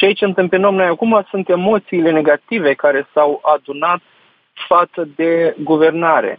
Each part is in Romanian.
ceea ce întâmpinăm noi acum sunt emoțiile negative care s-au adunat față de guvernare.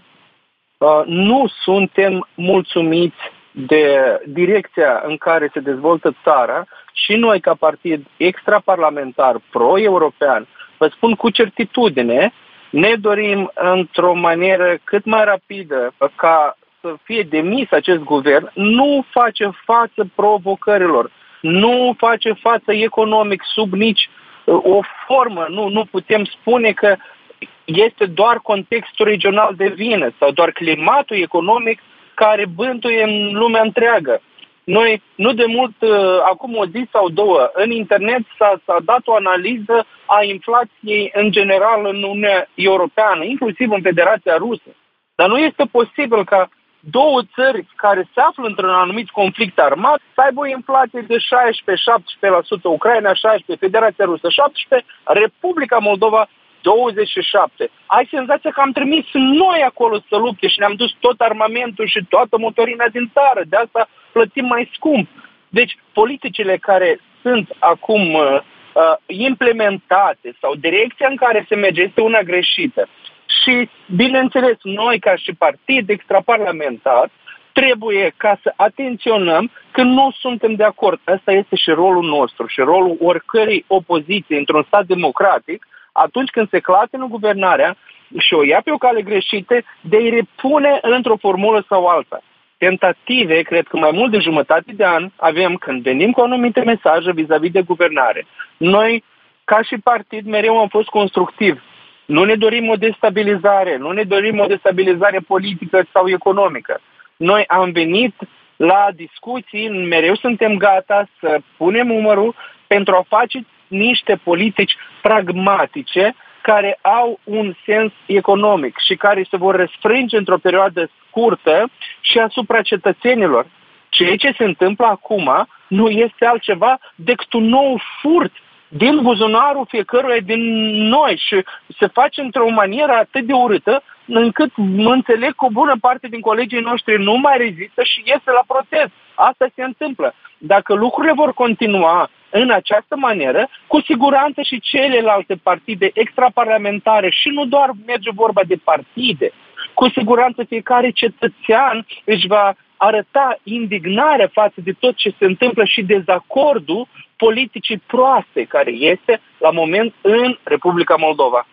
Nu suntem mulțumiți de direcția în care se dezvoltă țara și noi, ca partid extraparlamentar pro-european, vă spun cu certitudine, ne dorim într-o manieră cât mai rapidă ca să fie demis acest guvern. Nu face față provocărilor, nu face față economic sub nici o formă. Nu putem spune că este doar contextul regional de vină sau doar climatul economic care bântuie în lumea întreagă. Noi, nu de mult, acum o zi sau două, în internet s-a dat o analiză a inflației în general în Uniunea Europeană, inclusiv în Federația Rusă. Dar nu este posibil ca două țări care se află într-un anumit conflict armat să aibă o inflație de 16-17%, Ucraina 16%, Federația Rusă 17%, Republica Moldova 27%. Ai senzația că am trimis noi acolo să lupte și ne-am dus tot armamentul și toată motorina din țară. De asta plătim mai scump. Deci politicile care sunt acum implementate sau direcția în care se merge este una greșită. Și, bineînțeles, noi ca și partid extraparlamentar trebuie ca să atenționăm că nu suntem de acord. Asta este și rolul nostru și rolul oricărei opoziții într-un stat democratic, atunci când se clatină guvernarea și o ia pe o cale greșită, de a-i repune într-o formulă sau alta. Tentative, cred că mai mult de jumătate de an avem când venim cu anumite mesaje vis-a-vis de guvernare. Noi, ca și partid, mereu am fost constructivi. Nu ne dorim o destabilizare, nu ne dorim o destabilizare politică sau economică. Noi am venit la discuții, mereu suntem gata să punem umărul pentru a face niște politici pragmatice care au un sens economic și care se vor răsfrânge într-o perioadă scurtă și asupra cetățenilor. Ceea ce se întâmplă acum nu este altceva decât un nou furt din buzunarul fiecăruia din noi și se face într-o manieră atât de urâtă încât mă înțeleg că o bună parte din colegii noștri nu mai rezistă și iese la protest. Asta se întâmplă. Dacă lucrurile vor continua în această manieră, cu siguranță și celelalte partide extraparlamentare, și nu doar merge vorba de partide, cu siguranță fiecare cetățean își va arăta indignarea față de tot ce se întâmplă și dezacordul politicii proaste care este la moment în Republica Moldova.